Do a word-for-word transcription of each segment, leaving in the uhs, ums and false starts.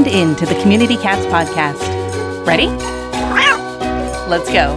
tuned in to the Community Cats Podcast. Ready? Let's go.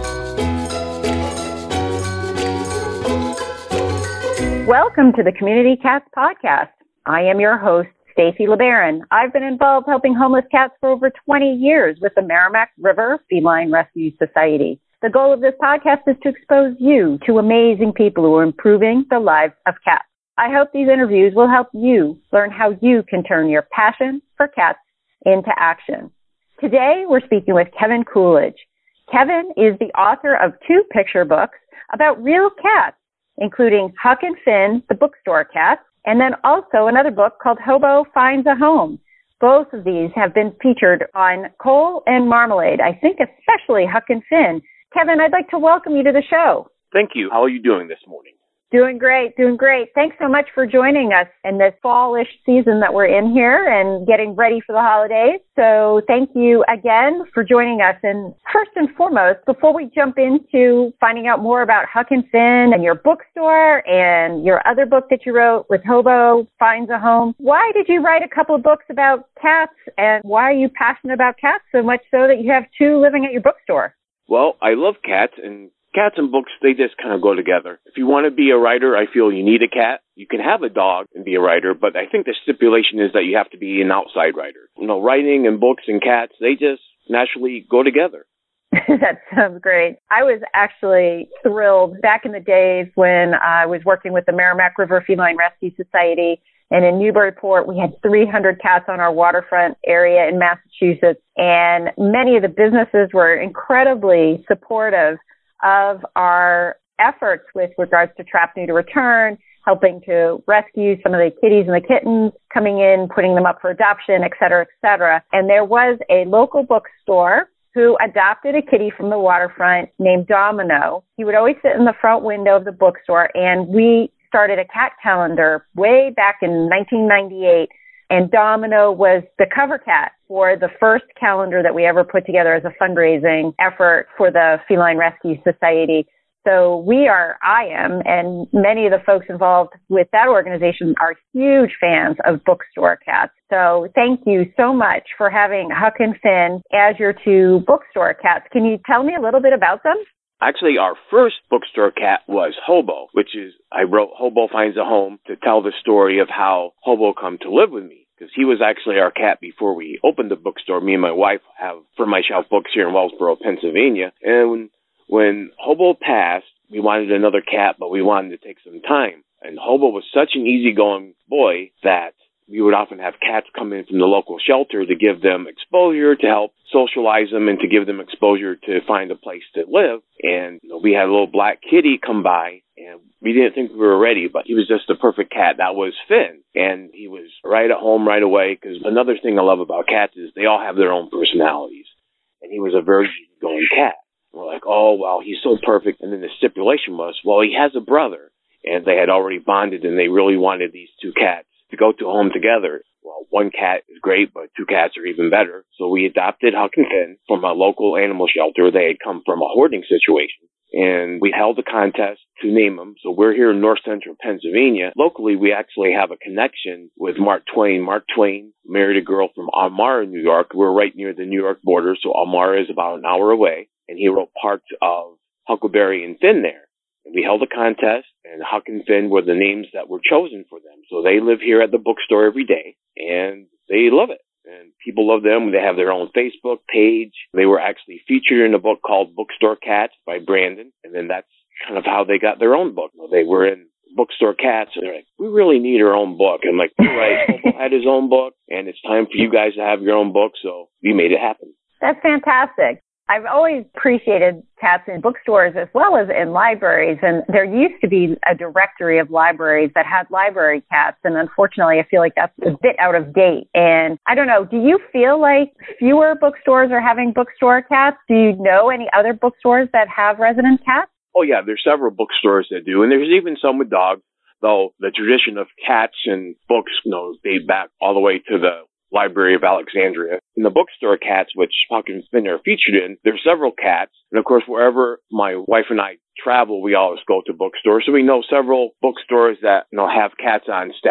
Welcome to the Community Cats Podcast. I am your host, Stacy LeBaron. I've been involved helping homeless cats for over twenty years with the Merrimack River Feline Rescue Society. The goal of this podcast is to expose you to amazing people who are improving the lives of cats. I hope these interviews will help you learn how you can turn your passion for cats into action. Today, we're speaking with Kevin Coolidge. Kevin is the author of two picture books about real cats, including Huck and Finn, the bookstore cats, and then also another book called Hobo Finds a Home. Both of these have been featured on Coal and Marmalade, I think especially Huck and Finn. Kevin, I'd like to welcome you to the show. Thank you. How are you doing this morning? Doing great, doing great. Thanks so much for joining us in this fallish season that we're in here and getting ready for the holidays. So thank you again for joining us. And first and foremost, before we jump into finding out more about Huck and Finn and your bookstore and your other book that you wrote with Hobo Finds a Home, why did you write a couple of books about cats, and why are you passionate about cats so much so that you have two living at your bookstore? Well, I love cats, and cats and books, they just kind of go together. If you want to be a writer, I feel you need a cat. You can have a dog and be a writer, but I think the stipulation is that you have to be an outside writer. You know, writing and books and cats, they just naturally go together. That sounds great. I was actually thrilled back in the days when I was working with the Merrimack River Feline Rescue Society. And in Newburyport, we had three hundred cats on our waterfront area in Massachusetts. And many of the businesses were incredibly supportive of our efforts with regards to trap, neuter, return, helping to rescue some of the kitties and the kittens, coming in, putting them up for adoption, et cetera, et cetera. And there was a local bookstore who adopted a kitty from the waterfront named Domino. He would always sit in the front window of the bookstore, and we started a cat calendar way back in nineteen ninety-eight. And Domino was the cover cat for the first calendar that we ever put together as a fundraising effort for the Feline Rescue Society. So we are, I am, and many of the folks involved with that organization are huge fans of bookstore cats. So thank you so much for having Huck and Finn as your two bookstore cats. Can you tell me a little bit about them? Actually, our first bookstore cat was Hobo, which is, I wrote Hobo Finds a Home to tell the story of how Hobo come to live with me. Because he was actually our cat before we opened the bookstore. Me and my wife have For My Shelf Books here in Wellsboro, Pennsylvania. And when, when Hobo passed, we wanted another cat, but we wanted to take some time. And Hobo was such an easygoing boy that we would often have cats come in from the local shelter to give them exposure, to help socialize them, and to give them exposure to find a place to live. And you know, we had a little black kitty come by, and we didn't think we were ready, but he was just the perfect cat. That was Finn. And he was right at home right away, because another thing I love about cats is they all have their own personalities. And he was a very easygoing cat. And we're like, oh, well, he's so perfect. And then the stipulation was, well, he has a brother. And they had already bonded, and they really wanted these two cats to go to a home together. Well, one cat is great, but two cats are even better. So we adopted Huck and Finn from a local animal shelter. They had come from a hoarding situation. And we held a contest to name them. So we're here in north central Pennsylvania. Locally, we actually have a connection with Mark Twain. Mark Twain married a girl from Elmira, New York. We're right near the New York border, so Elmira is about an hour away. And he wrote parts of Huckleberry and Finn there. And we held a contest, and Huck and Finn were the names that were chosen for them. So they live here at the bookstore every day, and they love it. And people love them. They have their own Facebook page. They were actually featured in a book called Bookstore Cats by Brandon. And then that's kind of how they got their own book. They were in Bookstore Cats, and they're like, we really need our own book. I'm like, you're right. Hobo had his own book, and it's time for you guys to have your own book. So we made it happen. That's fantastic. I've always appreciated cats in bookstores as well as in libraries, and there used to be a directory of libraries that had library cats, and unfortunately I feel like that's a bit out of date. And I don't know, do you feel like fewer bookstores are having bookstore cats? Do you know any other bookstores that have resident cats? Oh yeah, there's several bookstores that do, and there's even some with dogs, though the tradition of cats and books, you know, date back all the way to the Library of Alexandria. In the bookstore cats, which Huck and Finn are featured in, there's several cats. And of course, wherever my wife and I travel, we always go to bookstores. So we know several bookstores that, you know, have cats on staff.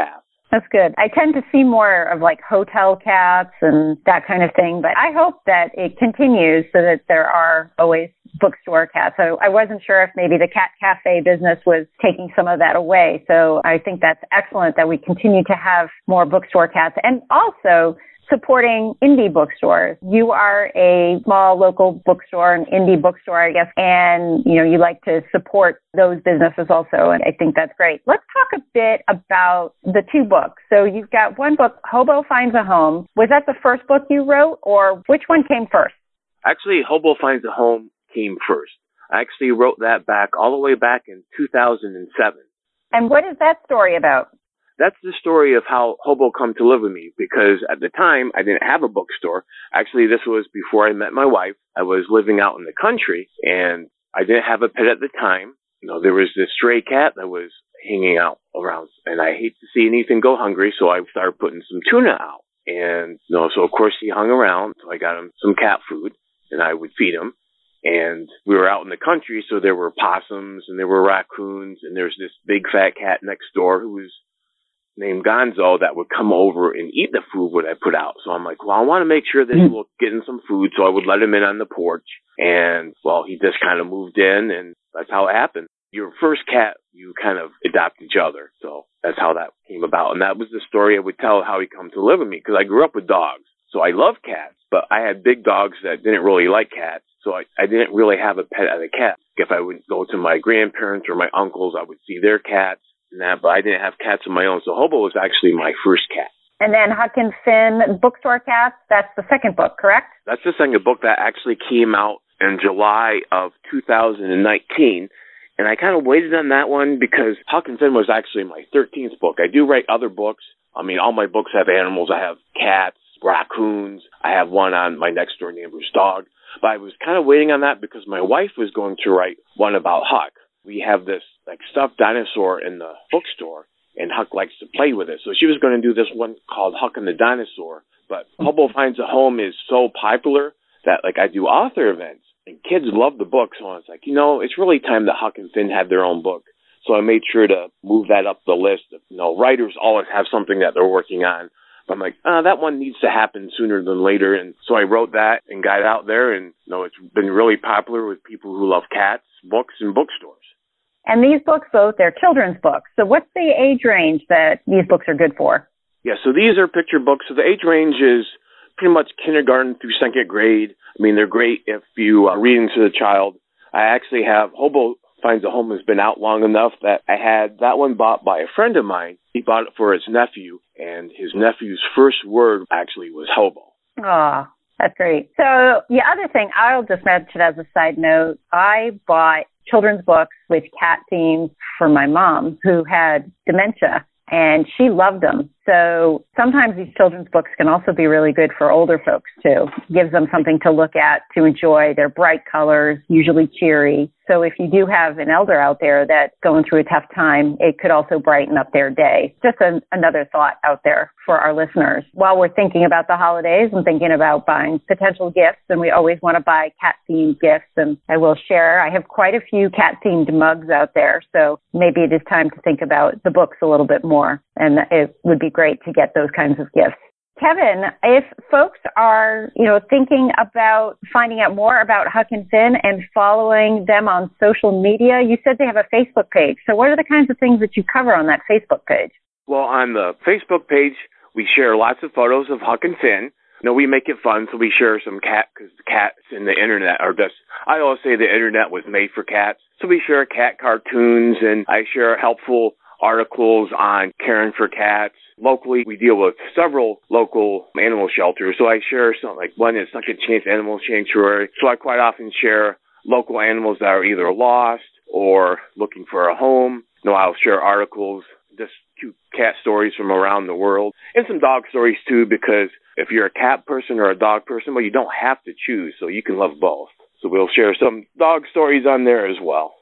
That's good. I tend to see more of like hotel cats and that kind of thing, but I hope that it continues so that there are always bookstore cats. So I wasn't sure if maybe the cat cafe business was taking some of that away. So I think that's excellent that we continue to have more bookstore cats, and also supporting indie bookstores. You are a small local bookstore, an indie bookstore, I guess, and, you know, you like to support those businesses also, and I think that's great. Let's talk a bit about the two books. So you've got one book, Hobo Finds a Home. Was that the first book you wrote, or which one came first? Actually, Hobo Finds a Home came first. I actually wrote that back all the way back in two thousand seven. And what is that story about? That's the story of how Hobo come to live with me, because at the time I didn't have a bookstore. Actually, this was before I met my wife. I was living out in the country and I didn't have a pet at the time. You know, there was this stray cat that was hanging out around, and I hate to see anything go hungry, so I started putting some tuna out. And, you know, so of course he hung around, so I got him some cat food and I would feed him. And we were out in the country, so there were possums and there were raccoons, and there's this big fat cat next door who was named Gonzo that would come over and eat the food what I put out. So I'm like, well, I want to make sure that he will get in some food. So I would let him in on the porch. And, well, he just kind of moved in, and that's how it happened. Your first cat, you kind of adopt each other. So that's how that came about. And that was the story I would tell how he come to live with me, because I grew up with dogs. So I love cats, but I had big dogs that didn't really like cats. So I, I didn't really have a pet as a cat. If I would go to my grandparents or my uncles, I would see their cats. That, but I didn't have cats of my own. So Hobo was actually my first cat. And then Huck and Finn, Bookstore Cats, that's the second book, correct? That's the second book that actually came out in July of two thousand nineteen. And I kind of waited on that one because Huck and Finn was actually my thirteenth book. I do write other books. I mean, all my books have animals. I have cats, raccoons. I have one on my next door neighbor's dog. But I was kind of waiting on that because my wife was going to write one about Huck. We have this like stuffed dinosaur in the bookstore, and Huck likes to play with it. So she was going to do this one called Huck and the Dinosaur. But Hobo Finds a Home is so popular that like I do author events, and kids love the book. So I was like, you know, it's really time that Huck and Finn have their own book. So I made sure to move that up the list. You know, writers always have something that they're working on. But I'm like, uh, that one needs to happen sooner than later. And so I wrote that and got it out there. And you know, it's been really popular with people who love cats, books, and bookstores. And these books, both, they're children's books. So what's the age range that these books are good for? Yeah, so these are picture books. So the age range is pretty much kindergarten through second grade. I mean, they're great if you are reading to the child. I actually have Hobo Finds a Home has been out long enough that I had that one bought by a friend of mine. He bought it for his nephew, and his nephew's first word actually was Hobo. Oh, that's great. So the other thing, I'll just mention as a side note, I bought children's books with cat themes for my mom who had dementia, and she loved them. So sometimes these children's books can also be really good for older folks too. Gives them something to look at, to enjoy. They're bright colors, usually cheery. So if you do have an elder out there that's going through a tough time, it could also brighten up their day. Just a, another thought out there for our listeners. While we're thinking about the holidays and thinking about buying potential gifts, and we always want to buy cat-themed gifts, and I will share, I have quite a few cat-themed mugs out there. So maybe it is time to think about the books a little bit more, and it would be great to get those kinds of gifts. Kevin, if folks are, you know, thinking about finding out more about Huck and Finn and following them on social media, you said they have a Facebook page. So what are the kinds of things that you cover on that Facebook page? Well, on the Facebook page, we share lots of photos of Huck and Finn. You know, we make it fun, so we share some cat, because the cats in the internet are just, I always say the internet was made for cats. So we share cat cartoons, and I share helpful articles on caring for cats. Locally, we deal with several local animal shelters. So I share something like one is Second Chance Animal Sanctuary. So I quite often share local animals that are either lost or looking for a home. You know, I'll share articles, just cute cat stories from around the world, and some dog stories too, because if you're a cat person or a dog person, well, you don't have to choose, so you can love both. So we'll share some dog stories on there as well.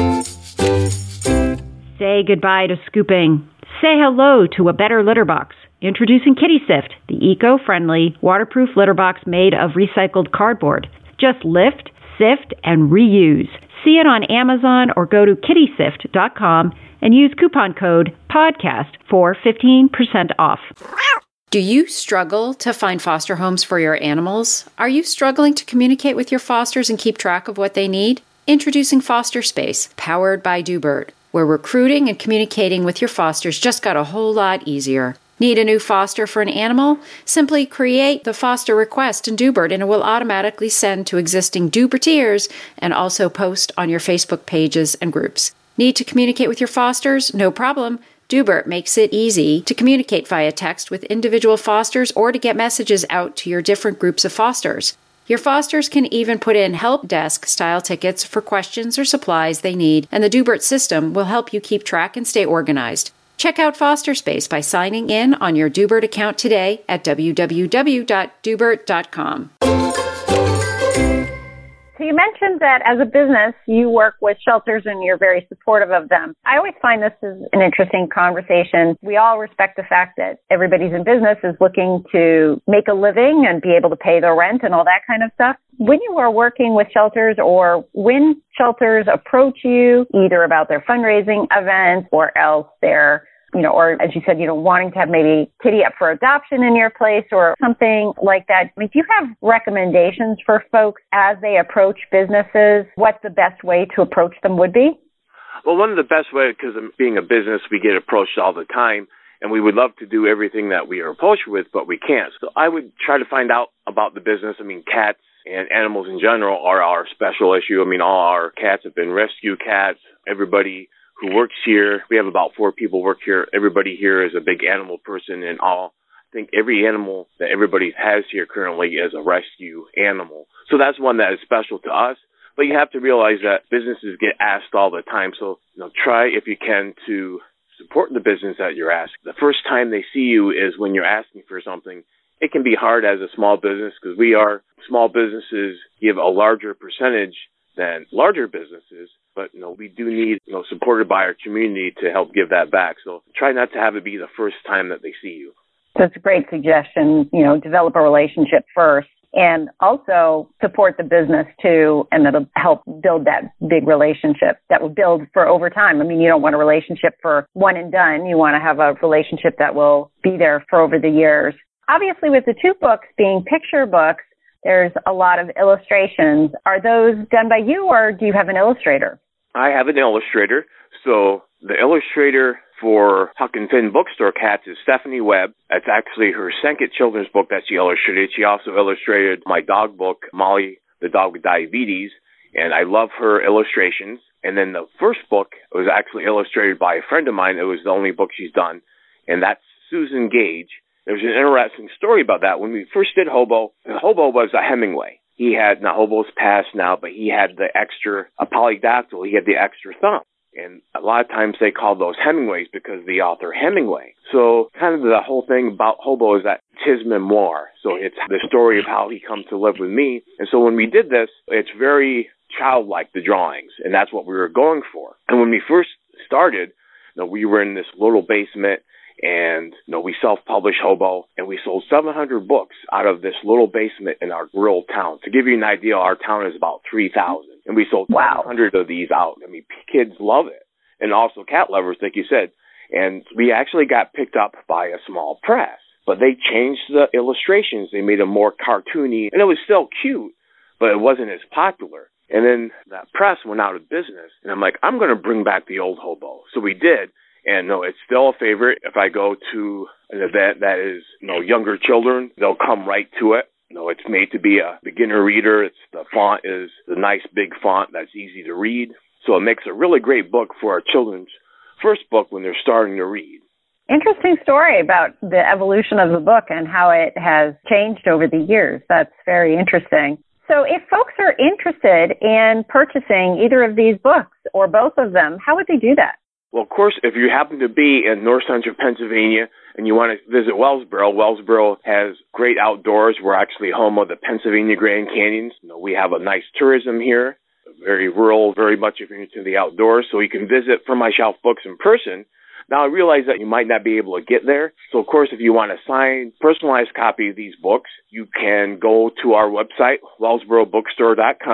Say goodbye to scooping. Say hello to a better litter box. Introducing Kitty Sift, the eco-friendly, waterproof litter box made of recycled cardboard. Just lift, sift, and reuse. See it on Amazon or go to kitty sift dot com and use coupon code PODCAST for fifteen percent off. Do you struggle to find foster homes for your animals? Are you struggling to communicate with your fosters and keep track of what they need? Introducing Foster Space, powered by DoBird, where recruiting and communicating with your fosters just got a whole lot easier. Need a new foster for an animal? Simply create the foster request in DoBird and it will automatically send to existing DoBirteers and also post on your Facebook pages and groups. Need to communicate with your fosters? No problem. DoBird makes it easy to communicate via text with individual fosters or to get messages out to your different groups of fosters. Your fosters can even put in help desk style tickets for questions or supplies they need, and the DoBird system will help you keep track and stay organized. Check out Foster Space by signing in on your DoBird account today at w w w dot dobird dot com. So you mentioned that as a business, you work with shelters and you're very supportive of them. I always find this is an interesting conversation. We all respect the fact that everybody's in business is looking to make a living and be able to pay their rent and all that kind of stuff. When you are working with shelters or when shelters approach you, either about their fundraising events or else their you know, or as you said, you know, wanting to have maybe kitty up for adoption in your place or something like that. I mean, do you have recommendations for folks as they approach businesses, what the best way to approach them would be? Well, one of the best ways, because being a business, we get approached all the time, and we would love to do everything that we are approached with, but we can't. So I would try to find out about the business. I mean, cats and animals in general are our special issue. I mean, all our cats have been rescue cats. Everybody who works here, we have about four people work here. Everybody here is a big animal person, and all I think every animal that everybody has here currently is a rescue animal. So that's one that is special to us. But you have to realize that businesses get asked all the time. So, you know, try if you can to support the business that you're asked. The first time they see you is when you're asking for something. It can be hard as a small business because we are small businesses give a larger percentage than larger businesses. But, you know, we do need, you know, supported by our community to help give that back. So try not to have it be the first time that they see you. That's a great suggestion. You know, develop a relationship first and also support the business too. And that'll help build that big relationship that will build for over time. I mean, you don't want a relationship for one and done. You want to have a relationship that will be there for over the years. Obviously, with the two books being picture books, there's a lot of illustrations. Are those done by you or do you have an illustrator? I have an illustrator. So the illustrator for Huck and Finn Bookstore Cats is Stephanie Webb. That's actually her second children's book that she illustrated. She also illustrated my dog book, Molly, the Dog with Diabetes, and I love her illustrations. And then the first book was actually illustrated by a friend of mine. It was the only book she's done, and that's Susan Gage. There's an interesting story about that. When we first did Hobo, Hobo was a Hemingway. He had, now Hobo's passed now, but he had the extra, a polydactyl, he had the extra thumb. And a lot of times they call those Hemingways because of the author Hemingway. So kind of the whole thing about Hobo is that it's his memoir. So it's the story of how he comes to live with me. And so when we did this, it's very childlike, the drawings, and that's what we were going for. And when we first started, you know, we were in this little basement, and you know, we self-published Hobo, and we sold seven hundred books out of this little basement in our rural town. To give you an idea, our town is about three thousand, and we sold wow. seven hundred of these out. I mean, kids love it, and also cat lovers, like you said. And we actually got picked up by a small press, but they changed the illustrations. They made them more cartoony, and it was still cute, but it wasn't as popular. And then that press went out of business, and I'm like, I'm going to bring back the old Hobo. So we did. And no, it's still a favorite. If I go to an event that is, you know, younger children, they'll come right to it. You know, it's made to be a beginner reader. It's the font is the nice big font that's easy to read. So it makes a really great book for our children's first book when they're starting to read. Interesting story about the evolution of the book and how it has changed over the years. That's very interesting. So if folks are interested in purchasing either of these books or both of them, how would they do that? Well, of course, if you happen to be in North Central Pennsylvania and you want to visit Wellsboro, Wellsboro has great outdoors. We're actually home of the Pennsylvania Grand Canyons. You know, we have a nice tourism here, very rural, very much if you're into the outdoors. So you can visit From My Shelf Books in person. Now, I realize that you might not be able to get there. So, of course, if you want a signed, personalized copy of these books, you can go to our website, wellsboro bookstore dot com.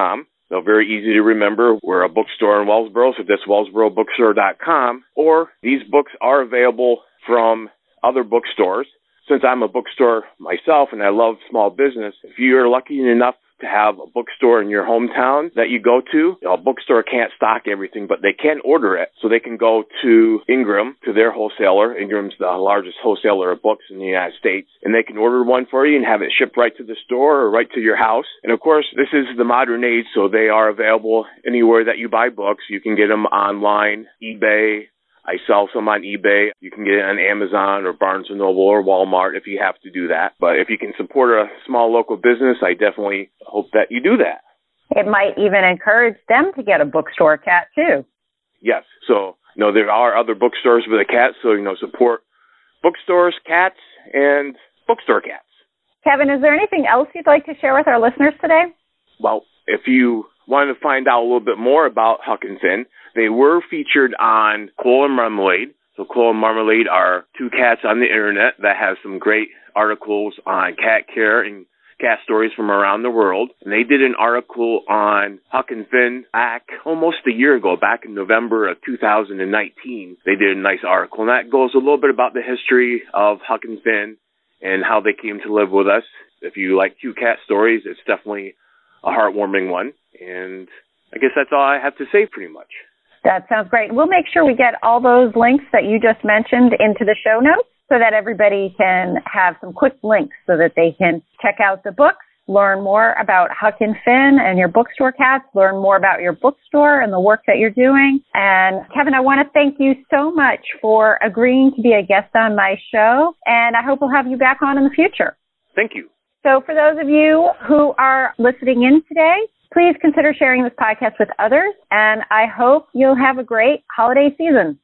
They're very easy to remember. We're a bookstore in Wellsboro, so that's wellsboro bookstore dot com. Or these books are available from other bookstores. Since I'm a bookstore myself and I love small business, if you're lucky enough to have a bookstore in your hometown that you go to, you know, a bookstore can't stock everything, but they can order it. So they can go to Ingram, to their wholesaler. Ingram's the largest wholesaler of books in the United States. And they can order one for you and have it shipped right to the store or right to your house. And of course, this is the modern age, so they are available anywhere that you buy books. You can get them online, eBay. I sell some on eBay. You can get it on Amazon or Barnes and Noble or Walmart if you have to do that. But if you can support a small local business, I definitely hope that you do that. It might even encourage them to get a bookstore cat, too. Yes. So, you know, there are other bookstores with a cat, so, you know, support bookstores, cats, and bookstore cats. Kevin, is there anything else you'd like to share with our listeners today? Well, if you want to find out a little bit more about Huck and Finn, they were featured on Cole and Marmalade. So Cole and Marmalade are two cats on the internet that have some great articles on cat care and cat stories from around the world. And they did an article on Huck and Finn back almost a year ago, back in November of two thousand nineteen. They did a nice article, and that goes a little bit about the history of Huck and Finn and how they came to live with us. If you like cute cat stories, it's definitely a heartwarming one. And I guess that's all I have to say pretty much. That sounds great. We'll make sure we get all those links that you just mentioned into the show notes so that everybody can have some quick links so that they can check out the books, learn more about Huck and Finn and your bookstore cats, learn more about your bookstore and the work that you're doing. And Kevin, I want to thank you so much for agreeing to be a guest on my show, and I hope we'll have you back on in the future. Thank you. So for those of you who are listening in today, please consider sharing this podcast with others, and I hope you'll have a great holiday season.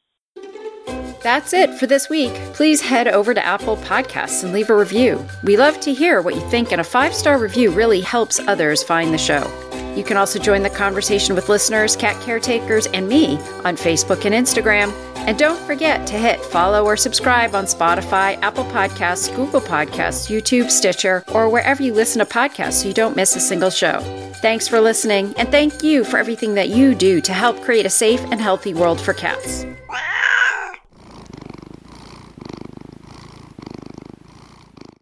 That's it for this week. Please head over to Apple Podcasts and leave a review. We love to hear what you think, and a five-star review really helps others find the show. You can also join the conversation with listeners, cat caretakers, and me on Facebook and Instagram. And don't forget to hit follow or subscribe on Spotify, Apple Podcasts, Google Podcasts, YouTube, Stitcher, or wherever you listen to podcasts so you don't miss a single show. Thanks for listening, and thank you for everything that you do to help create a safe and healthy world for cats.